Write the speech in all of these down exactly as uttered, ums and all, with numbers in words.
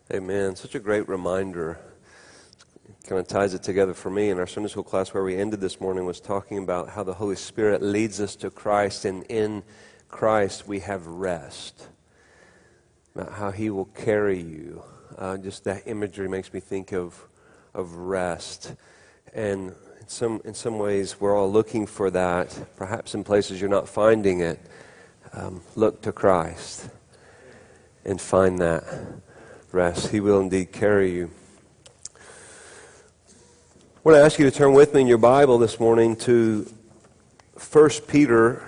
Amen. Such a great reminder. It kind of ties it together for me. In our Sunday school class where we ended this morning was talking about how the Holy Spirit leads us to Christ, and in Christ we have rest. About how He will carry you. Uh, just that imagery makes me think of of rest. And in some in some ways we're all looking for that. Perhaps in places you're not finding it. Um, look to Christ and find that rest. He will indeed carry you. I want to ask you to turn with me in your Bible this morning to First Peter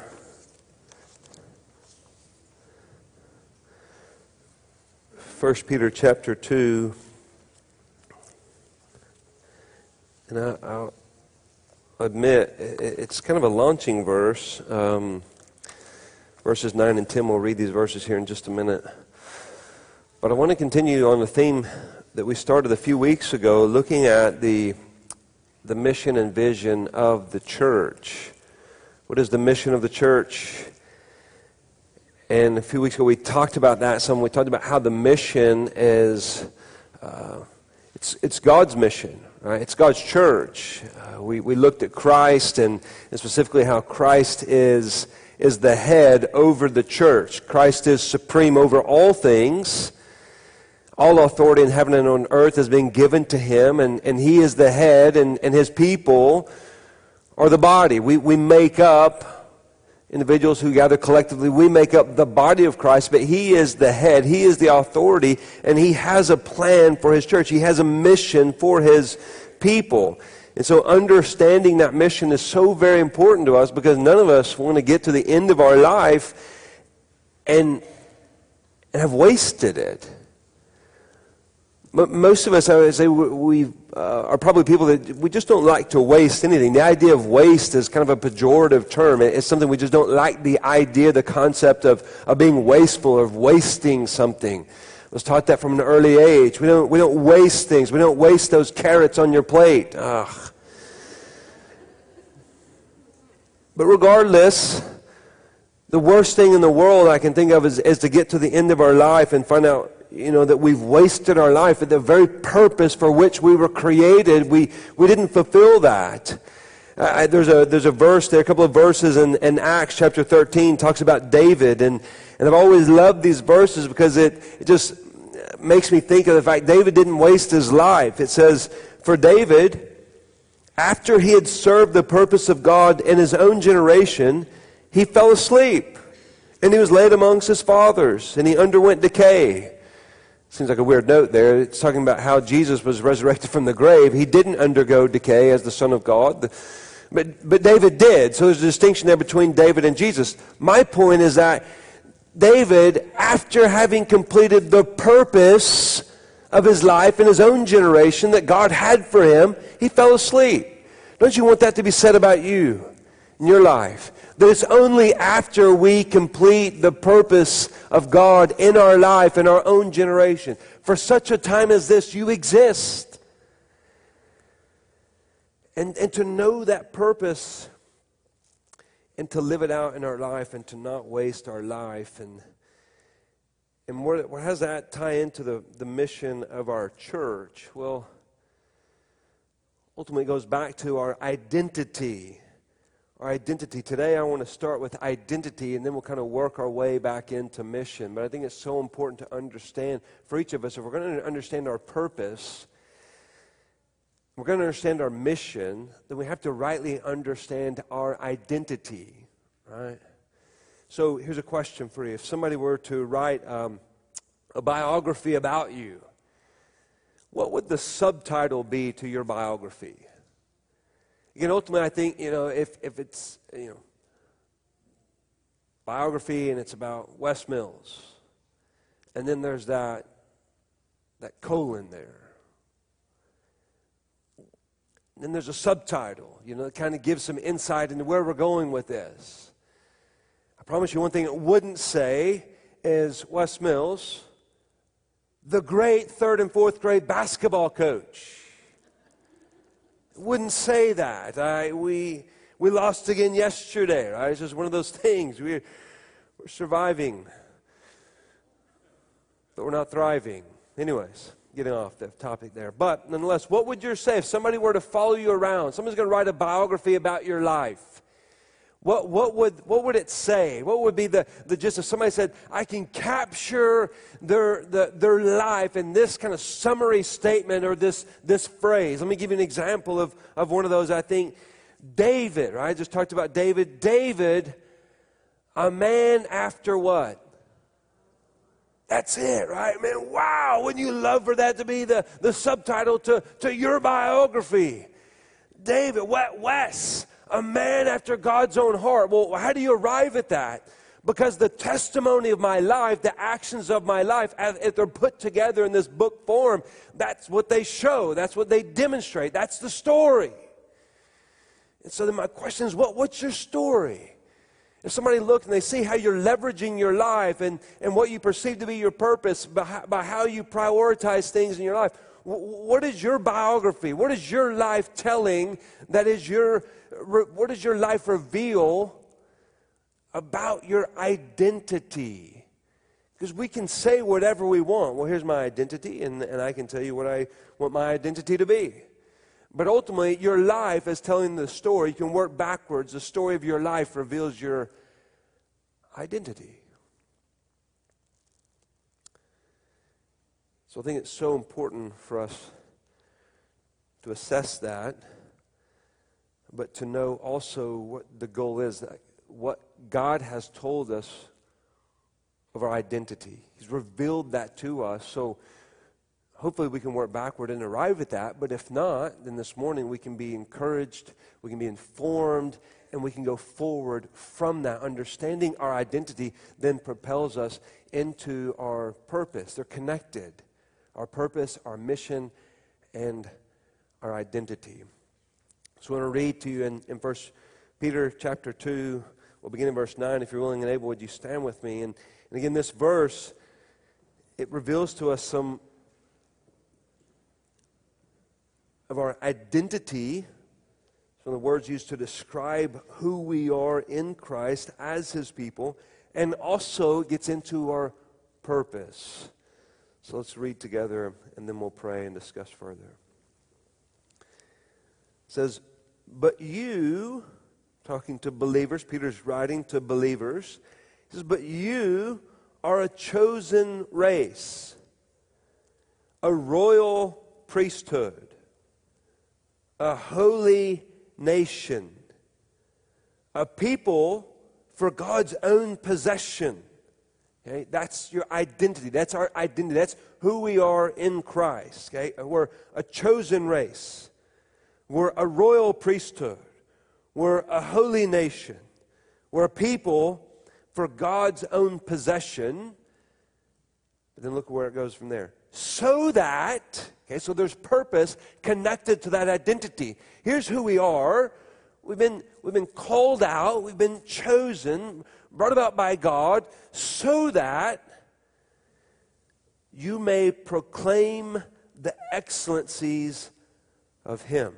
First Peter chapter two. And I, I'll admit, it's kind of a launching verse. Um, verses nine and ten, we'll read these verses here in just a minute. But I want to continue on the theme that we started a few weeks ago, looking at the the mission and vision of the church. What is the mission of the church? And a few weeks ago we talked about that some. We talked about how the mission is, uh, it's it's God's mission, right? It's God's church. Uh, we, we looked at Christ and, and specifically how Christ is, is the head over the church. Christ is supreme over all things. All authority in heaven and on earth has been given to Him, and, and He is the head, and, and His people are the body. We, we make up, individuals who gather collectively, we make up the body of Christ, but He is the head, He is the authority, and He has a plan for His church. He has a mission for His people. And so understanding that mission is so very important to us, because none of us want to get to the end of our life and, and have wasted it. Most of us, I would say, we uh, are probably people that we just don't like to waste anything. The idea of waste is kind of a pejorative term. It's something we just don't like, the idea, the concept of, of being wasteful, of wasting something. I was taught that from an early age. We don't we don't waste things. We don't waste those carrots on your plate. Ugh. But regardless, the worst thing in the world I can think of is, is to get to the end of our life and find out, you know, that we've wasted our life, at the very purpose for which we were created. We we didn't fulfill that. Uh, there's a there's a verse there, a couple of verses in, in Acts chapter thirteen talks about David, and, and I've always loved these verses because it, it just makes me think of the fact David didn't waste his life. It says, for David, after he had served the purpose of God in his own generation, he fell asleep, and he was laid amongst his fathers, and he underwent decay. Seems like a weird note there. It's talking about how Jesus was resurrected from the grave. He didn't undergo decay as the Son of God. But, but David did. So there's a distinction there between David and Jesus. My point is that David, after having completed the purpose of his life in his own generation that God had for him, he fell asleep. Don't you want that to be said about you in your life? That it's only after we complete the purpose of God in our life, in our own generation. For such a time as this, you exist. And, and to know that purpose and to live it out in our life and to not waste our life. And, and where, where does that tie into the, the mission of our church? Well, ultimately it goes back to our identity. Our identity. Today I want to start with identity, and then we'll kind of work our way back into mission. But I think it's so important to understand for each of us, if we're going to understand our purpose, we're going to understand our mission, then we have to rightly understand our identity, right? So here's a question for you. If somebody were to write um, a biography about you, what would the subtitle be to your biography? Again, ultimately, I think, you know, if, if it's, you know, biography and it's about Wes Mills, and then there's that, that colon there. And then there's a subtitle, you know, that kind of gives some insight into where we're going with this. I promise you one thing it wouldn't say is Wes Mills, the great third and fourth grade basketball coach. Wouldn't say that. I, we we lost again yesterday, right? It's just one of those things. We're, we're surviving, but we're not thriving. anyways, getting off the topic there. But nonetheless, what would you say if somebody were to follow you around? Somebody's going to write a biography about your life. What, what, would, what would it say? What would be the, the gist if somebody said, I can capture their, the, their life in this kind of summary statement or this, this phrase? Let me give you an example of, of one of those. I think David, right? I just talked about David. David, a man after what? That's it, right? Man, wow, wouldn't you love for that to be the, the subtitle to, to your biography? David, Wes, a man after God's own heart. Well, how do you arrive at that? Because the testimony of my life, the actions of my life, if they're put together in this book form, that's what they show. That's what they demonstrate. That's the story. And so then my question is, what, what's your story? If somebody looks and they see how you're leveraging your life and, and what you perceive to be your purpose by, by how you prioritize things in your life, what is your biography? What is your life telling that is your, what does your life reveal about your identity? Because we can say whatever we want. Well, here's my identity, and, and I can tell you what I want my identity to be. But ultimately, your life is telling the story. You can work backwards. The story of your life reveals your identity. So I think it's so important for us to assess that, but to know also what the goal is, what God has told us of our identity. He's revealed that to us, so hopefully we can work backward and arrive at that, but if not, then this morning we can be encouraged, we can be informed, and we can go forward from that. Understanding our identity then propels us into our purpose. They're connected. Our purpose, our mission, and our identity. So I want to read to you in, in First Peter chapter two, we'll begin in verse nine. If you're willing and able, would you stand with me? And, and again, this verse, it reveals to us some of our identity, some of the words used to describe who we are in Christ as His people, and also gets into our purpose. So let's read together, and then we'll pray and discuss further. It says, but you, talking to believers, Peter's writing to believers, he says, but you are a chosen race, a royal priesthood, a holy nation, a people for God's own possession. Okay, that's your identity. That's our identity. That's who we are in Christ. Okay, we're a chosen race. We're a royal priesthood. We're a holy nation. We're a people for God's own possession. But then look where it goes from there. So that, okay, so there's purpose connected to that identity. Here's who we are. We've been, we've been called out. We've been chosen, brought about by God, so that you may proclaim the excellencies of Him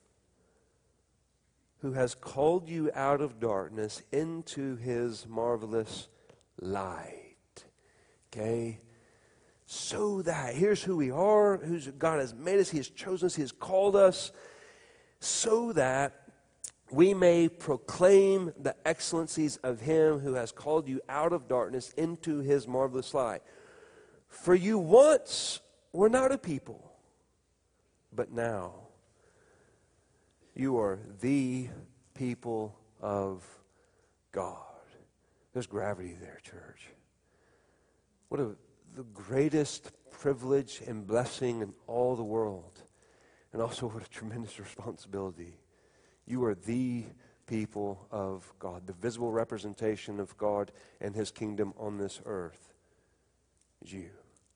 who has called you out of darkness into His marvelous light. Okay? So that, here's who we are, who God has made us, He has chosen us, He has called us, so that we may proclaim the excellencies of Him who has called you out of darkness into His marvelous light. For you once were not a people, but now you are the people of God. There's gravity there, church. What a the greatest privilege and blessing in all the world. And also what a tremendous responsibility. You are the people of God, the visible representation of God and His kingdom on this earth is you.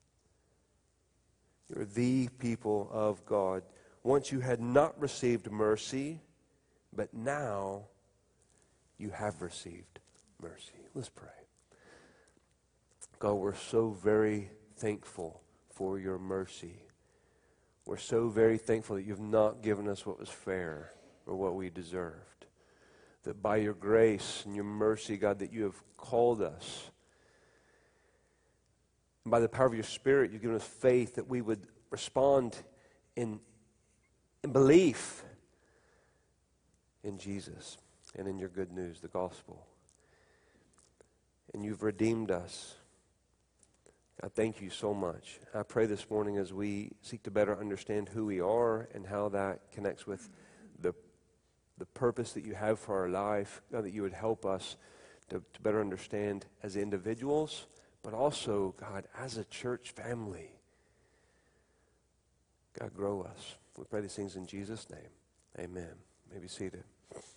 You're the people of God. Once you had not received mercy, but now you have received mercy. Let's pray. God, we're so very thankful for your mercy. We're so very thankful that you've not given us what was fair or what we deserved. That by your grace and your mercy, God, that you have called us And by the power of your Spirit, you've given us faith that we would respond in, in belief in Jesus and in your good news, the gospel. And you've redeemed us. God, thank you so much. I pray this morning as we seek to better understand who we are and how that connects with the, the purpose that you have for our life, God, that you would help us to, to better understand as individuals, but also, God, as a church family. God, grow us. We pray these things in Jesus' name. Amen. You may be seated.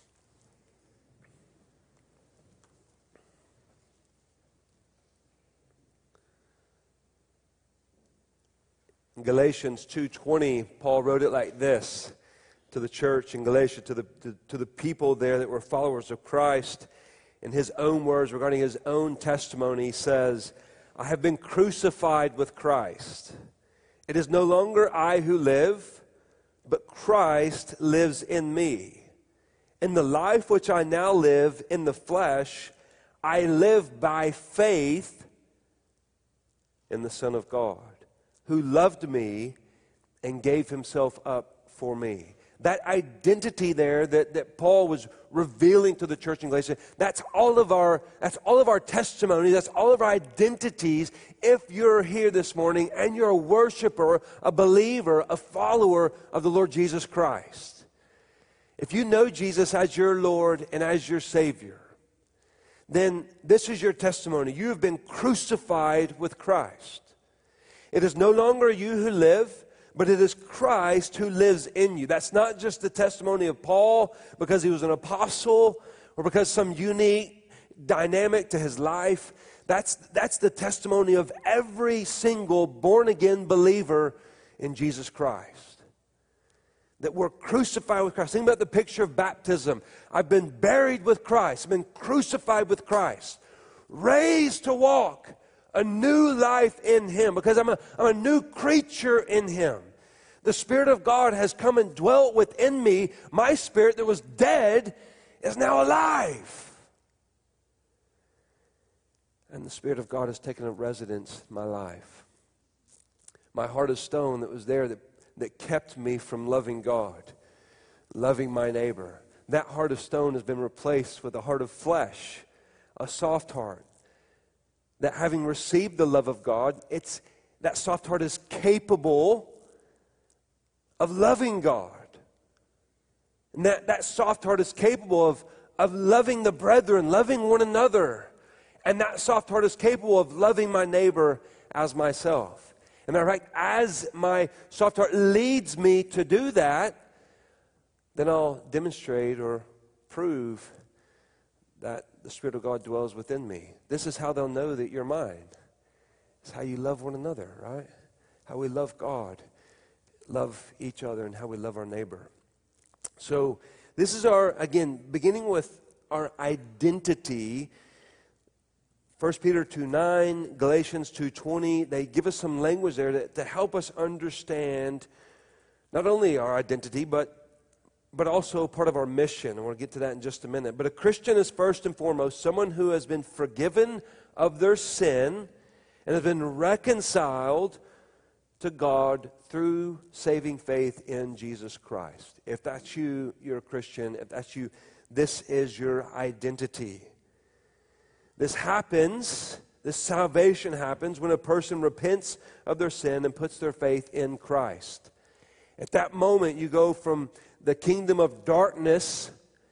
In Galatians two twenty, Paul wrote it like this to the church in Galatia, to the, to, to the people there that were followers of Christ. In his own words, regarding his own testimony, he says, I have been crucified with Christ. It is no longer I who live, but Christ lives in me. In the life which I now live in the flesh, I live by faith in the Son of God, who loved me and gave himself up for me. That identity there that, that Paul was revealing to the church in Galatia, that's all of our that's all of our testimony, that's all of our identities. If you're here this morning and you're a worshiper, a believer, a follower of the Lord Jesus Christ, if you know Jesus as your Lord and as your Savior, then this is your testimony. You have been crucified with Christ. It is no longer you who live, but it is Christ who lives in you. That's not just the testimony of Paul because he was an apostle or because some unique dynamic to his life. That's, that's the testimony of every single born-again believer in Jesus Christ. That we're crucified with Christ. Think about the picture of baptism. I've been buried with Christ. I've been crucified with Christ. Raised to walk a new life in him because I'm a, I'm a new creature in him. The Spirit of God has come and dwelt within me. My spirit that was dead is now alive. And the Spirit of God has taken up residence in my life. My heart of stone that was there that, that kept me from loving God, loving my neighbor. That heart of stone has been replaced with a heart of flesh, a soft heart. That having received the love of God, it's that soft heart is capable of loving God. And that, that soft heart is capable of, of loving the brethren, loving one another. And that soft heart is capable of loving my neighbor as myself. And in fact, as my soft heart leads me to do that, then I'll demonstrate or prove that the Spirit of God dwells within me. This is how they'll know that you're mine. It's how you love one another, right? How we love God, love each other, and how we love our neighbor. So this is our, again, beginning with our identity. First Peter two nine, Galatians two twenty, they give us some language there to, to help us understand not only our identity, but but also part of our mission. And we'll get to that in just a minute. But a Christian is first and foremost someone who has been forgiven of their sin and has been reconciled to God through saving faith in Jesus Christ. If that's you, you're a Christian. If that's you, this is your identity. This happens, this salvation happens when a person repents of their sin and puts their faith in Christ. At that moment, you go from the kingdom of darkness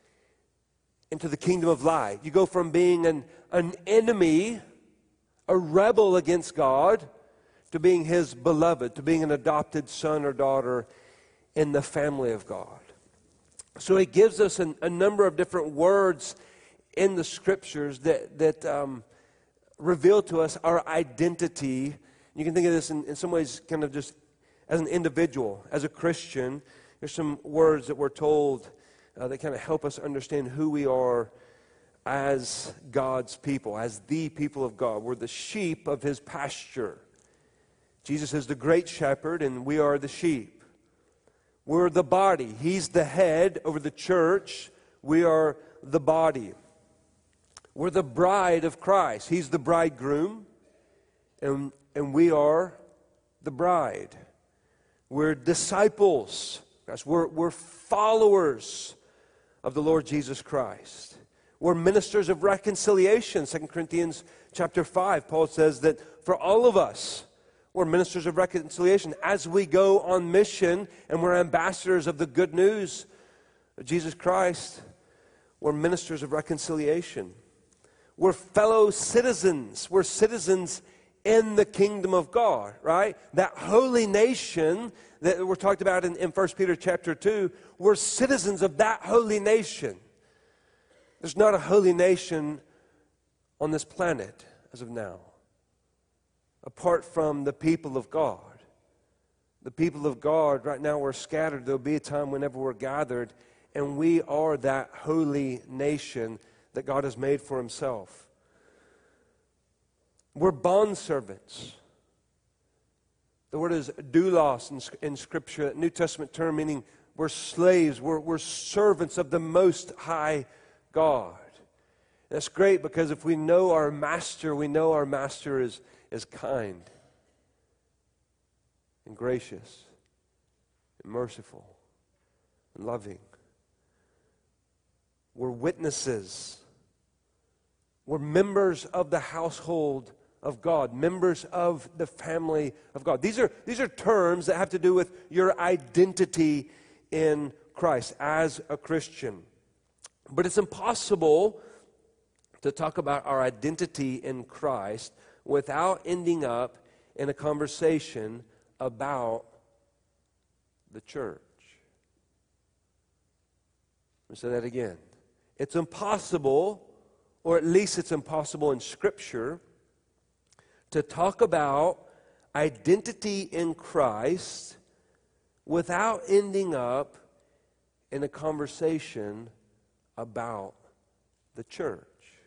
into the kingdom of light. You go from being an, an enemy, a rebel against God, to being his beloved, to being an adopted son or daughter in the family of God. So he gives us an, a number of different words in the scriptures that, that um, reveal to us our identity. You can think of this in, in some ways kind of just as an individual, as a Christian. There's some words that we're told uh, that kind of help us understand who we are as God's people, as the people of God. We're the sheep of his pasture. Jesus is the great shepherd, and we are the sheep. We're the body. He's the head over the church. We are the body. We're the bride of Christ. He's the bridegroom, and, and we are the bride. We're disciples. We're, we're followers of the Lord Jesus Christ. We're ministers of reconciliation. Second Corinthians chapter five, Paul says that for all of us, we're ministers of reconciliation as we go on mission, and we're ambassadors of the good news of Jesus Christ. We're ministers of reconciliation. We're fellow citizens. We're citizens in the kingdom of God, right? That holy nation that we're talked about in, in First Peter chapter two, we're citizens of that holy nation. There's not a holy nation on this planet as of now, apart from the people of God. The people of God, right now we're scattered. There'll be a time whenever we're gathered, and we are that holy nation that God has made for himself. We're bondservants. The word is doulos in, in Scripture, a New Testament term meaning we're slaves, we're, we're servants of the Most High God. That's great because if we know our master, we know our master is, is kind and gracious and merciful and loving. We're witnesses. We're members of the household of God, members of the family of God. These are, these are terms that have to do with your identity in Christ as a Christian. But it's impossible to talk about our identity in Christ without ending up in a conversation about the church. Let me say that again. It's impossible, or at least it's impossible in Scripture, to talk about identity in Christ without ending up in a conversation about the church.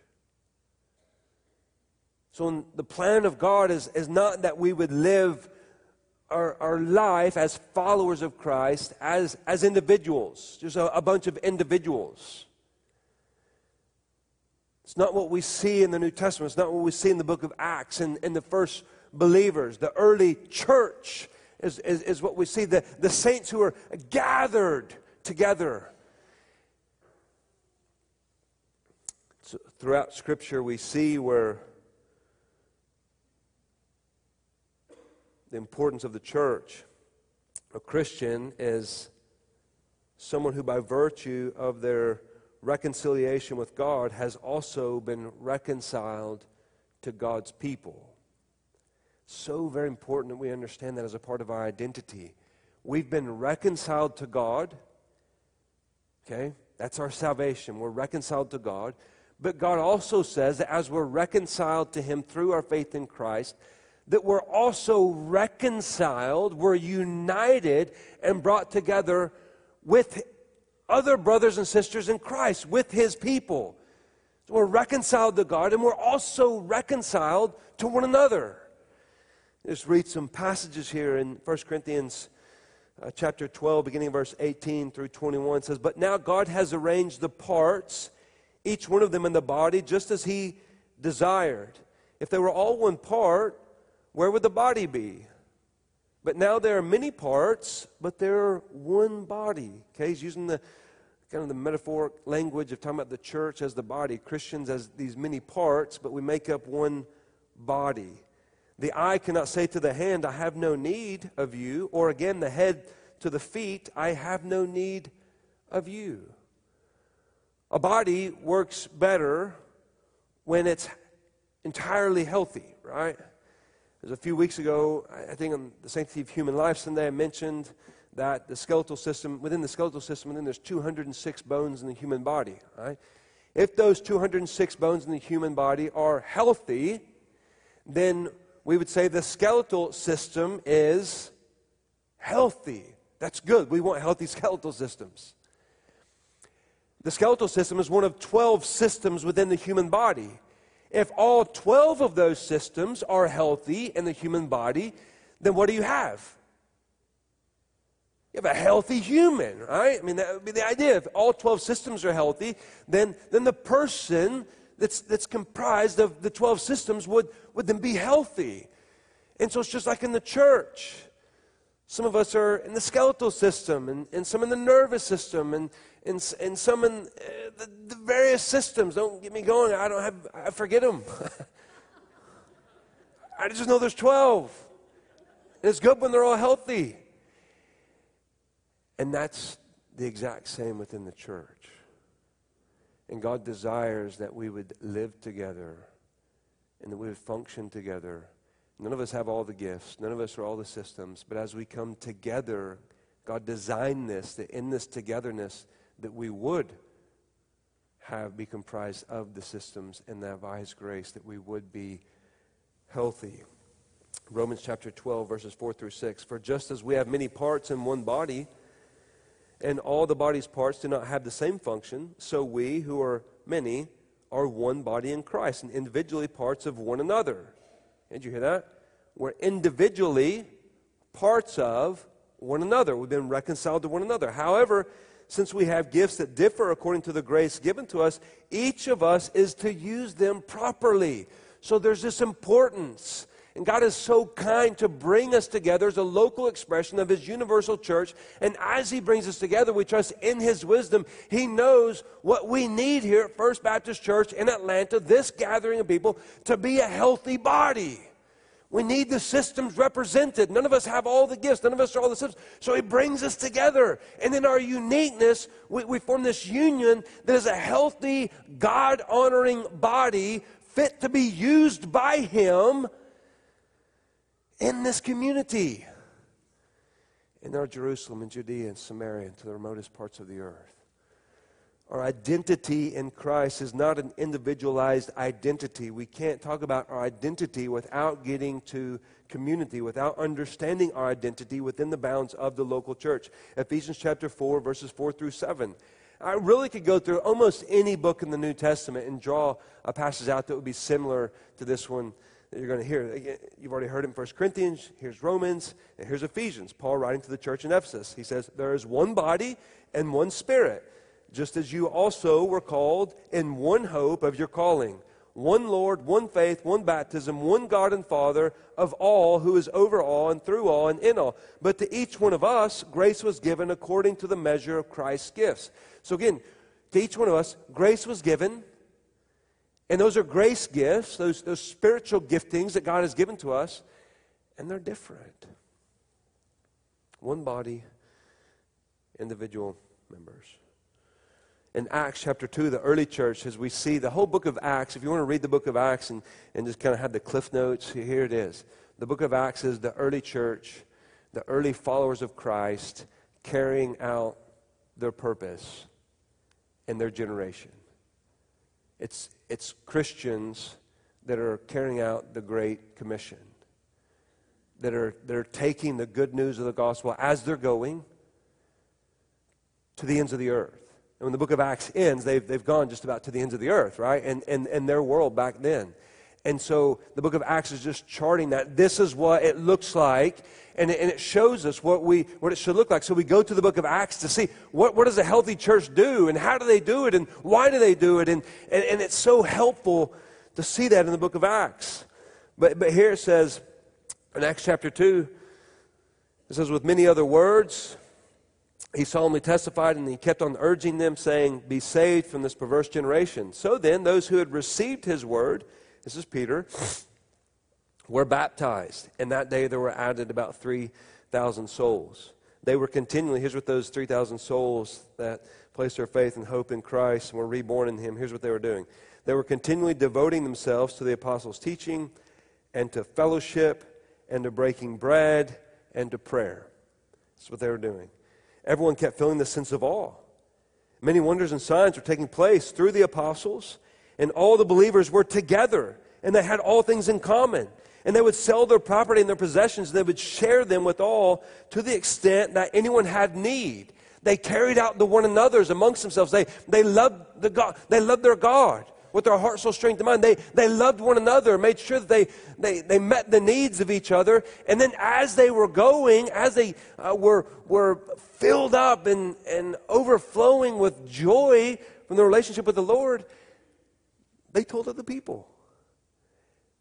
So the plan of God is, is not that we would live our, our life as followers of Christ, as, as individuals, just a, a bunch of individuals. It's not what we see in the New Testament. It's not what we see in the book of Acts and, and the first believers. The early church is, is, is what we see. The, the saints who are gathered together. So throughout Scripture we see where the importance of the church. A Christian is someone who by virtue of their reconciliation with God has also been reconciled to God's people. So very important that we understand that as a part of our identity. We've been reconciled to God. Okay? That's our salvation. We're reconciled to God. But God also says that as we're reconciled to Him through our faith in Christ, that we're also reconciled, we're united and brought together with other brothers and sisters in Christ, with His people. So we're reconciled to God, and we're also reconciled to one another. Just read some passages here in First Corinthians uh, chapter twelve, beginning verse eighteen through twenty-one. It says, "But now God has arranged the parts, each one of them in the body, just as He desired. If they were all one part, where would the body be? But now there are many parts, but they're one body." Okay, he's using the kind of the metaphoric language of talking about the church as the body, Christians as these many parts, but we make up one body. The eye cannot say to the hand, "I have no need of you," or again the head to the feet, "I have no need of you." A body works better when it's entirely healthy, right? There's a few weeks ago, I think on the Sanctity of Human Life Sunday, I mentioned that the skeletal system, within the skeletal system, within there's two hundred six bones in the human body, right? If those two hundred six bones in the human body are healthy, then we would say the skeletal system is healthy. That's good. We want healthy skeletal systems. The skeletal system is one of twelve systems within the human body. If all twelve of those systems are healthy in the human body, then what do you have? You have a healthy human, right? I mean, that would be the idea. If all twelve systems are healthy, then, then the person that's, that's comprised of the twelve systems would, would then be healthy. And so it's just like in the church. Some of us are in the skeletal system, and, and some in the nervous system, and, and, and some in uh, the, the various systems. Don't get me going. I don't have, I forget them. I just know there's twelve. And it's good when they're all healthy. And that's the exact same within the church. And God desires that we would live together and that we would function together. None of us have all the gifts. None of us are all the systems. But as we come together, God designed this, that in this togetherness, that we would have, be comprised of the systems, and that by His grace, that we would be healthy. Romans chapter twelve, verses four through six. For just as we have many parts in one body, and all the body's parts do not have the same function, so we, who are many, are one body in Christ, and individually parts of one another. Did you hear that? We're individually parts of one another. We've been reconciled to one another. However, since we have gifts that differ according to the grace given to us, each of us is to use them properly. So there's this importance. And God is so kind to bring us together as a local expression of His universal church. And as He brings us together, we trust in His wisdom. He knows what we need here at First Baptist Church in Atlanta, this gathering of people, to be a healthy body. We need the systems represented. None of us have all the gifts. None of us are all the systems. So He brings us together. And in our uniqueness, we, we form this union that is a healthy, God-honoring body fit to be used by Him in this community, in our Jerusalem and Judea and Samaria and to the remotest parts of the earth. Our identity in Christ is not an individualized identity. We can't talk about our identity without getting to community, without understanding our identity within the bounds of the local church. Ephesians chapter four, verses four through seven. I really could go through almost any book in the New Testament and draw a passage out that would be similar to this one that you're going to hear. You've already heard it in First Corinthians, here's Romans, and here's Ephesians. Paul writing to the church in Ephesus. He says, there is one body and one Spirit, just as you also were called in one hope of your calling. One Lord, one faith, one baptism, one God and Father of all, who is over all and through all and in all. But to each one of us, grace was given according to the measure of Christ's gifts. So again, to each one of us, grace was given. And those are grace gifts, those, those spiritual giftings that God has given to us, and they're different. One body, individual members. In Acts chapter two, the early church, as we see the whole book of Acts, if you want to read the book of Acts and, and just kind of have the cliff notes, here it is. The book of Acts is the early church, the early followers of Christ, carrying out their purpose in their generation. It's, it's Christians that are carrying out the Great Commission, that are, that are taking the good news of the gospel as they're going to the ends of the earth. And when the book of Acts ends, they've, they've gone just about to the ends of the earth, right? And, and, and their world back then. And so the book of Acts is just charting that. This is what it looks like, and it, and it shows us what we what it should look like. So we go to the book of Acts to see what, what does a healthy church do, and how do they do it, and why do they do it, and, and, and it's so helpful to see that in the book of Acts. But, but here it says, in Acts chapter two, it says, with many other words, he solemnly testified, and he kept on urging them, saying, be saved from this perverse generation. So then, those who had received his word, this is Peter, were baptized. And that day there were added about three thousand souls. They were continually, here's what those three thousand souls that placed their faith and hope in Christ and were reborn in Him, here's what they were doing. They were continually devoting themselves to the apostles' teaching and to fellowship and to breaking bread and to prayer. That's what they were doing. Everyone kept feeling the sense of awe. Many wonders and signs were taking place through the apostles, and all the believers were together, and they had all things in common. And they would sell their property and their possessions, and they would share them with all to the extent that anyone had need. They carried out the one another's amongst themselves. They, they loved the God. They loved their God with their heart, soul, strength, and mind. They, they loved one another, made sure that they, they, they met the needs of each other. And then as they were going, as they uh, were, were filled up and, and overflowing with joy from the relationship with the Lord, they told other people.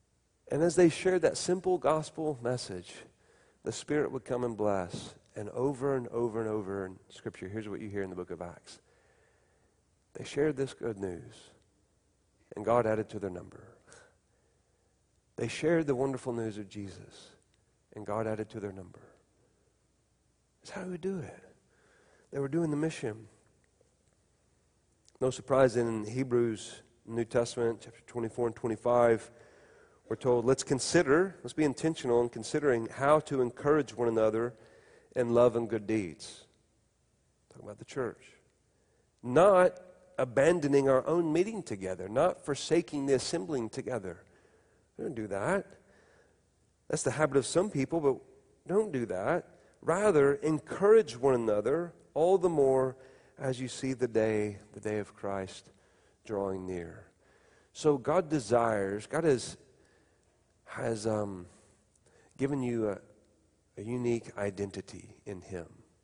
And as they shared that simple gospel message, the Spirit would come and bless. And over and over and over in Scripture, here's what you hear in the book of Acts. They shared this good news, and God added to their number. They shared the wonderful news of Jesus, and God added to their number. That's how we would do it. They were doing the mission. No surprise in Hebrews, New Testament, chapter twenty-four and twenty-five, we're told, let's consider, let's be intentional in considering how to encourage one another in love and good deeds. Talking about the church. Not abandoning our own meeting together, not forsaking the assembling together. Don't do that. That's the habit of some people, but don't do that. Rather, encourage one another all the more as you see the day, the day of Christ drawing near. So God desires, God has, has um, given you a, a unique identity in Him.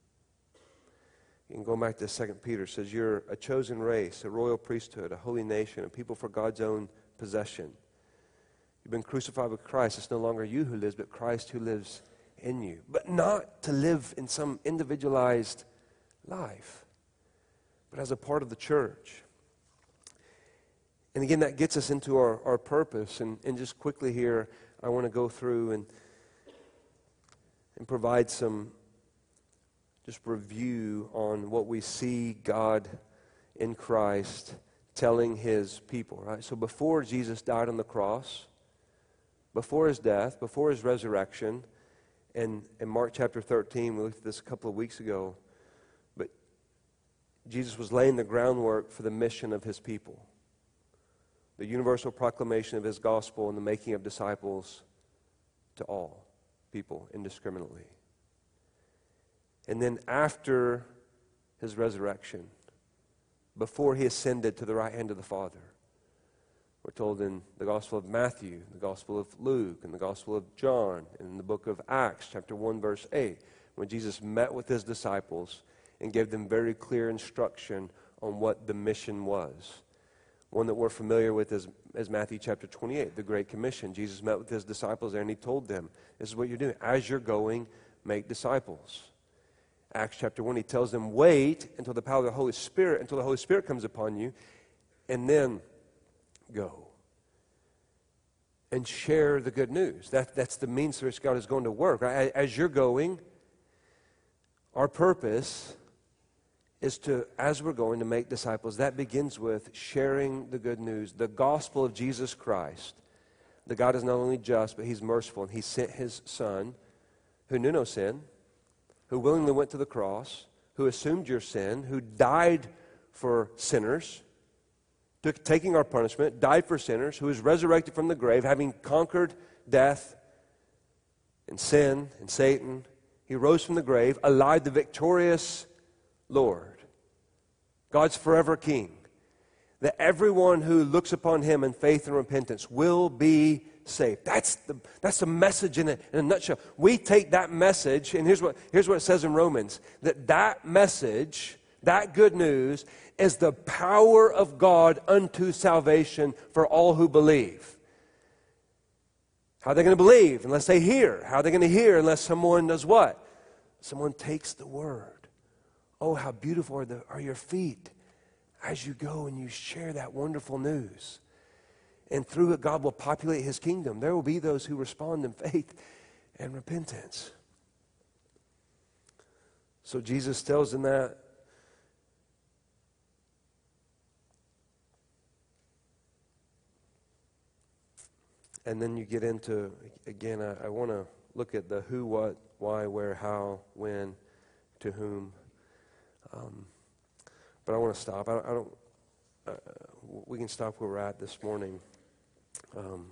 You can go back to Second Peter. It says, you're a chosen race, a royal priesthood, a holy nation, a people for God's own possession. You've been crucified with Christ. It's no longer you who lives, but Christ who lives in you. But not to live in some individualized life, but as a part of the church. And again, that gets us into our, our purpose. And, and just quickly here, I want to go through and, and provide some just review on what we see God in Christ telling His people, right? So before Jesus died on the cross, before His death, before His resurrection, and in Mark chapter thirteen, we looked at this a couple of weeks ago, but Jesus was laying the groundwork for the mission of His people. The universal proclamation of His gospel and the making of disciples to all people indiscriminately. And then after His resurrection, before He ascended to the right hand of the Father, we're told in the Gospel of Matthew, the Gospel of Luke, and the Gospel of John, and in the book of Acts, chapter one, verse eight, when Jesus met with His disciples and gave them very clear instruction on what the mission was. One that we're familiar with is, is Matthew chapter twenty-eight, the Great Commission. Jesus met with His disciples there and He told them, this is what you're doing. As you're going, make disciples. Acts chapter one, He tells them, wait until the power of the Holy Spirit, until the Holy Spirit comes upon you, and then go and share the good news. That, that's the means through which God is going to work. Right? As you're going, our purpose is to, as we're going to make disciples, that begins with sharing the good news, the gospel of Jesus Christ. That God is not only just, but He's merciful, and He sent His Son, who knew no sin, who willingly went to the cross, who assumed your sin, who died for sinners, took, taking our punishment, died for sinners, who was resurrected from the grave, having conquered death and sin and Satan. He rose from the grave, alive, the victorious Lord, God's forever King, that everyone who looks upon Him in faith and repentance will be saved. That's the, that's the message in a, in a nutshell. We take that message, and here's what, here's what it says in Romans, that that message, that good news, is the power of God unto salvation for all who believe. How are they going to believe unless they hear? How are they going to hear unless someone does what? Someone takes the word. Oh, how beautiful are, the, are your feet as you go and you share that wonderful news. And through it, God will populate His kingdom. There will be those who respond in faith and repentance. So Jesus tells them that. And then you get into, again, I, I want to look at the who, what, why, where, how, when, to whom. Um, but I want to stop. I, I don't. Uh, we can stop where we're at this morning. Um,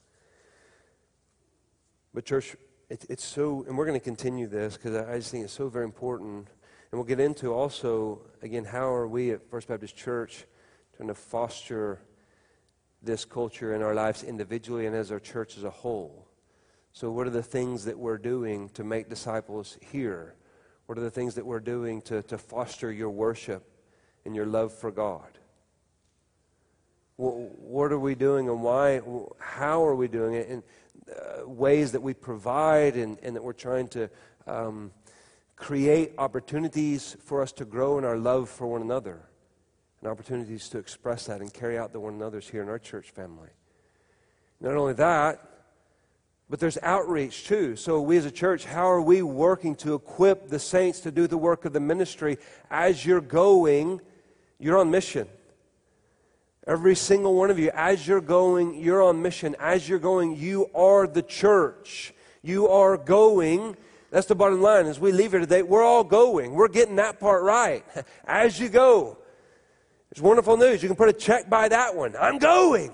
but church, it, it's so, and we're going to continue this because I, I just think it's so very important. And we'll get into also, again, how are we at First Baptist Church trying to foster this culture in our lives individually and as our church as a whole. So what are the things that we're doing to make disciples here? What are the things that we're doing to, to foster your worship and your love for God? What are we doing and why? How are we doing it? In uh, ways that we provide and, and that we're trying to um, create opportunities for us to grow in our love for one another and opportunities to express that and carry out the one another's here in our church family. Not only that, but there's outreach too. So we as a church, how are we working to equip the saints to do the work of the ministry? As you're going, you're on mission. Every single one of you, as you're going, you're on mission. As you're going, you are the church. You are going. That's the bottom line. As we leave here today, we're all going. We're getting that part right. As you go. It's wonderful news. You can put a check by that one. I'm going.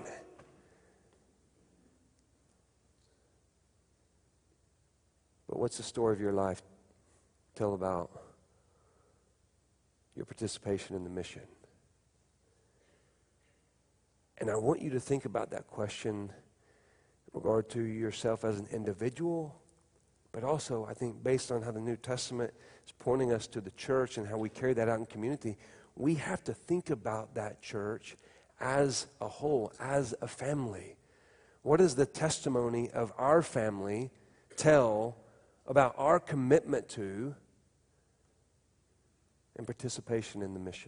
But what's the story of your life tell about your participation in the mission? And I want you to think about that question in regard to yourself as an individual, but also I think based on how the New Testament is pointing us to the church and how we carry that out in community, we have to think about that church as a whole, as a family. What does the testimony of our family tell about our commitment to and participation in the mission?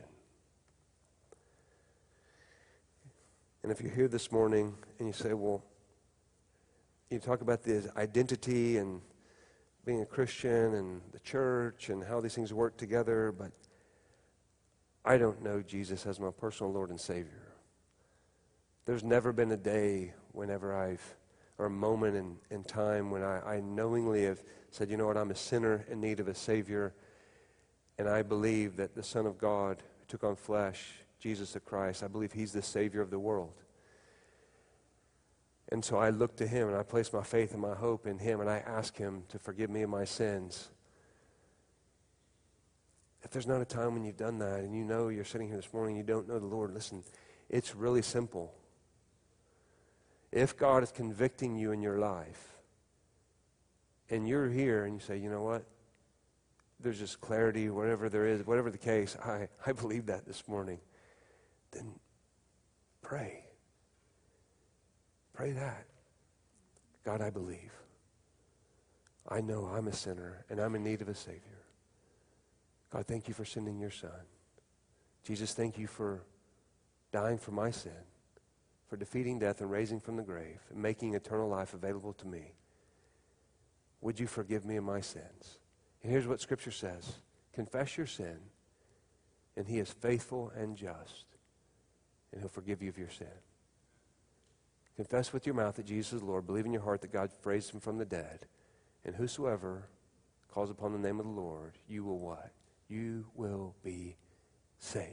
And if you're here this morning and you say, well, you talk about the identity and being a Christian and the church and how these things work together, but I don't know Jesus as my personal Lord and Savior. There's never been a day whenever I've, or a moment in, in time when I, I knowingly have said, you know what, I'm a sinner in need of a Savior, and I believe that the Son of God took on flesh, Jesus the Christ, I believe He's the Savior of the world. And so I look to Him and I place my faith and my hope in Him and I ask Him to forgive me of my sins. If there's not a time when you've done that and you know you're sitting here this morning and you don't know the Lord, listen, it's really simple. If God is convicting you in your life and you're here and you say, you know what, there's just clarity, whatever there is, whatever the case, I, I believe that this morning, then pray. Pray that. God, I believe. I know I'm a sinner and I'm in need of a Savior. God, thank you for sending your Son. Jesus, thank you for dying for my sin, for defeating death and raising from the grave and making eternal life available to me. Would you forgive me of my sins? And here's what Scripture says. Confess your sin, and He is faithful and just, and He'll forgive you of your sin. Confess with your mouth that Jesus is Lord. Believe in your heart that God raised Him from the dead. And whosoever calls upon the name of the Lord, you will what? You will be saved.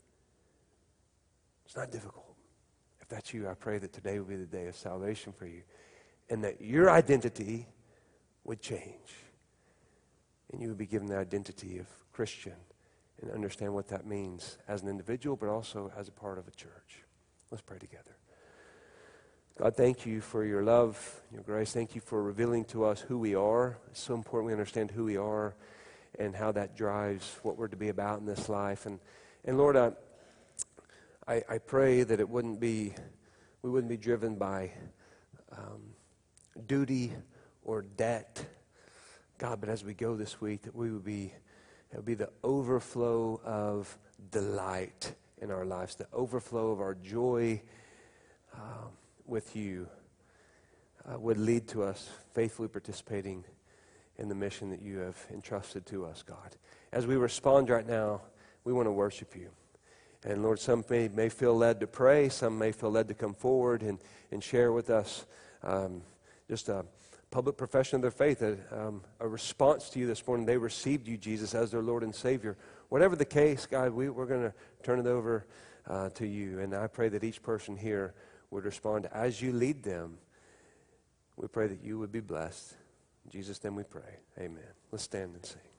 It's not difficult. If that's you, I pray that today will be the day of salvation for you, and that your identity would change. And you would be given the identity of Christian and understand what that means as an individual, but also as a part of a church. Let's pray together. God, thank you for your love, your grace. Thank you for revealing to us who we are. It's so important we understand who we are and how that drives what we're to be about in this life. And, and Lord, I, I, I pray that it wouldn't be, we wouldn't be driven by um, duty or debt, God, but as we go this week, that we would be, it would be the overflow of delight in our lives, the overflow of our joy um, with you uh, would lead to us faithfully participating in the mission that you have entrusted to us, God. As we respond right now, we want to worship you. And Lord, some may, may feel led to pray, some may feel led to come forward and, and share with us um, just a public profession of their faith, a, um, a response to you this morning. They received you, Jesus, as their Lord and Savior. Whatever the case, God, we, we're going to turn it over uh, to you. And I pray that each person here would respond as you lead them. We pray that you would be blessed. In Jesus' name we pray. Amen. Let's stand and sing.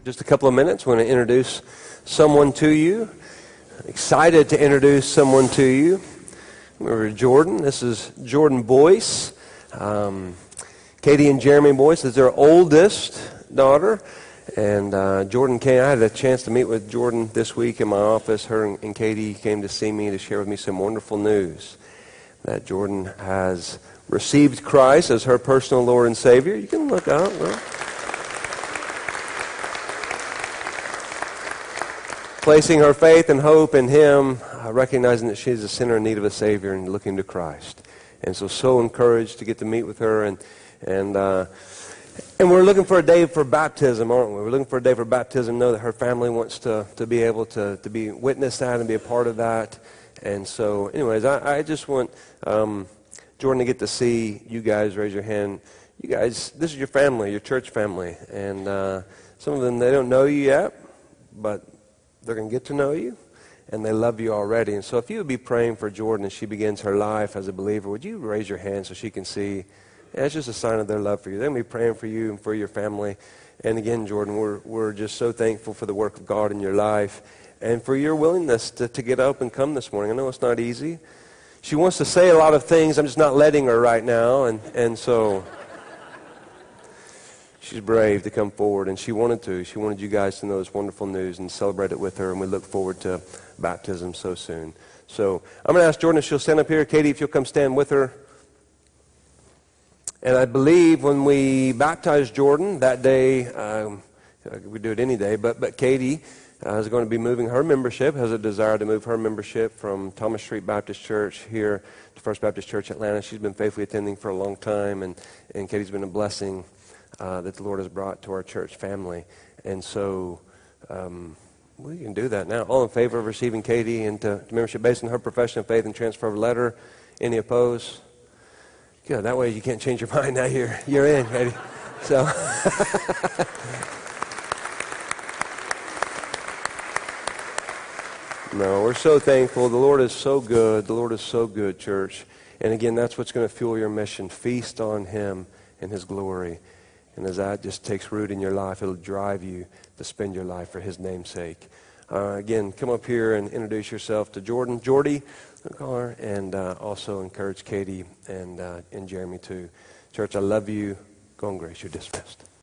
just a couple of minutes. I want to introduce someone to you. Excited to introduce someone to you. Remember Jordan. This is Jordan Boyce. Um, Katie and Jeremy Boyce is their oldest daughter. And uh, Jordan came. I had a chance to meet with Jordan this week in my office. Her and, and Katie came to see me to share with me some wonderful news that Jordan has received Christ as her personal Lord and Savior. You can look out. Well, placing her faith and hope in Him, uh, recognizing that she's a sinner in need of a Savior and looking to Christ. And so, so encouraged to get to meet with her. And and uh, and we're looking for a day for baptism, aren't we? We're looking for a day for baptism. Know that her family wants to, to be able to, to be witness that and be a part of that. And so, anyways, I, I just want um, Jordan to get to see you guys. Raise your hand. You guys, this is your family, your church family. And uh, some of them, they don't know you yet, but they're going to get to know you, and they love you already. And so if you would be praying for Jordan as she begins her life as a believer, would you raise your hand so she can see? Yeah, it's just a sign of their love for you. They're going to be praying for you and for your family. And again, Jordan, we're we're just so thankful for the work of God in your life and for your willingness to, to get up and come this morning. I know it's not easy. She wants to say a lot of things. I'm just not letting her right now. And, and so she's brave to come forward, and she wanted to. She wanted you guys to know this wonderful news and celebrate it with her, and we look forward to baptism so soon. So I'm going to ask Jordan if she'll stand up here. Katie, if you'll come stand with her. And I believe when we baptized Jordan that day, um, we do it any day, but, but Katie uh, is going to be moving her membership, has a desire to move her membership from Thomas Street Baptist Church here to First Baptist Church Atlanta. She's been faithfully attending for a long time, and, and Katie's been a blessing Uh, that the Lord has brought to our church family. And so um, we can do that now. All in favor of receiving Katie into membership based on her profession of faith and transfer of letter? Any opposed? Good. That way you can't change your mind. Now you're, you're in, Katie. So no, we're so thankful. The Lord is so good. The Lord is so good, church. And again, that's what's going to fuel your mission. Feast on Him and His glory. And as that just takes root in your life, it'll drive you to spend your life for His name's sake. Uh, again, come up here and introduce yourself to Jordan. Jordy, call her, and uh, also encourage Katie and, uh, and Jeremy too. Church, I love you. Go in grace. You're dismissed.